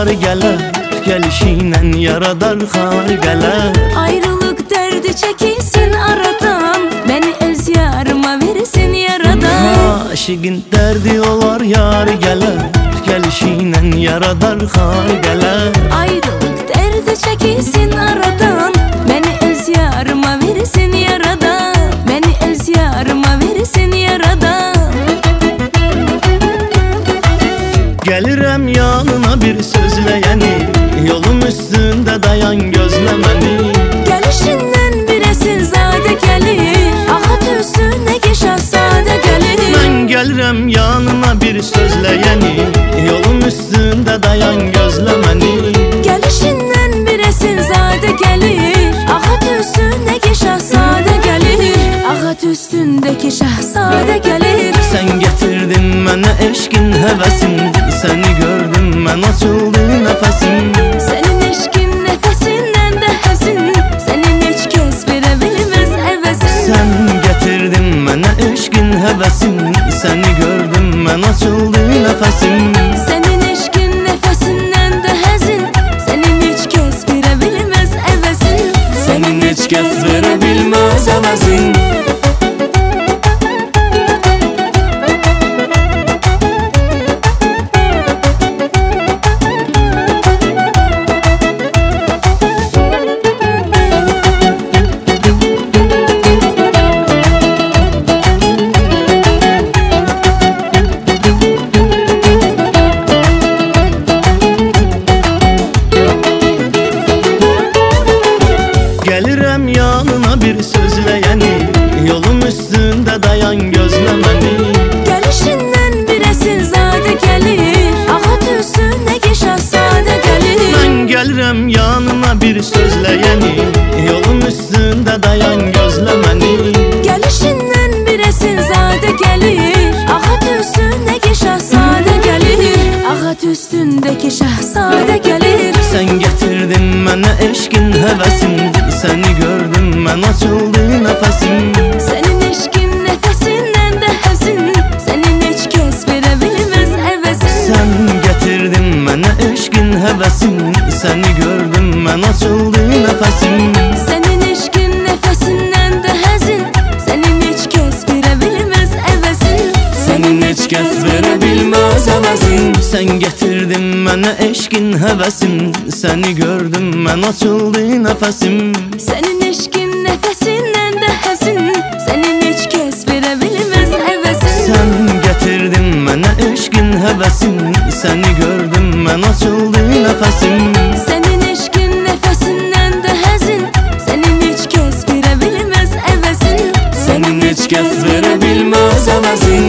yar gələr, gəlişinlə yaradar xar gələr. Ayrılık derdi çekilsin aradan, beni öz yarıma verirsin yaradan. Aşığın dərdi olar yar gələr, gəlişinlə yaradar xar gələr. Ayrılık derdi çekilsin aradan, beni öz yarıma verirsin yaradan. Beni öz yarıma verirsin yaradan. Gəlirəm yanına bir sözləyəni, yolum üstündə dayan gözləməni. Gəlişindən bir əsilzadə gəlir, axat üstündə ki şahzadə gəlir. Mən gəlirəm yanına bir sözləyəni, yolum üstündə dayan gözləməni. Gəlişindən bir əsilzadə gəlir, axat üstündəki şahzadə gəlir. Axat üstündəki şahzadə gəlir. Sən gətirdin mənə eşqin həvəsin, səni gördüm mən açıldı nəfəsim. Sənin eşqin nəfəsindən də həzin, sənin heç kəs verə bilməz əvəzin. Sən gətirdin mənə eşqin həvəsin, səni gördüm mən açıldı nəfəsim. Sənin eşqin nəfəsindən də həzin, sənin heç kəs verə bilməz əvəzin. Sənin heç kəs verə bilməz əvəzin. Gəlirəm yanına bir sözləyəni, yolum üstündə dayan gözləməni. Gəlişindən bir əsilzadə gəlir, axat üstündəki şahzadə gəlir. Mən gəlirəm yanına bir sözləyəni, yolum üstündə dayan gözləməni. Gəlişindən bir əsilzadə gəlir, axat üstündəki şahzadə gəlir. Axat üstündəki şahzadə gəlir. Sən gətirdin mənə eşqin həvəsin, səni gördüm mən açıldı nəfəsim. Sənin eşqin nəfəsindən də həzin, sənin heç kəs verə bilməz əvəzin. Sən gətirdin mənə eşqin həvəsin, səni gördüm mən açıldı nəfəsim. Sənin eşqin nəfəsindən də həzin, sənin heç kəs verə bilməz əvəzin. Sənin heç kəs verə bilməz əvəzin. Sən gətirdin mənə eşqin həvəsin, səni gördüm mən açıldı nəfəsim. Sənin eşqin nəfəsindən də həzin, sənin heç kəs verə bilməz əvəzin. Sən gətirdin mənə eşqin həvəsin, səni gördüm mən açıldı nəfəsim. Sənin eşqin nəfəsindən də həzin, sənin heç kəs verə bilməz əvəzin. Sənin heç kəs verə bilməz əvəzin.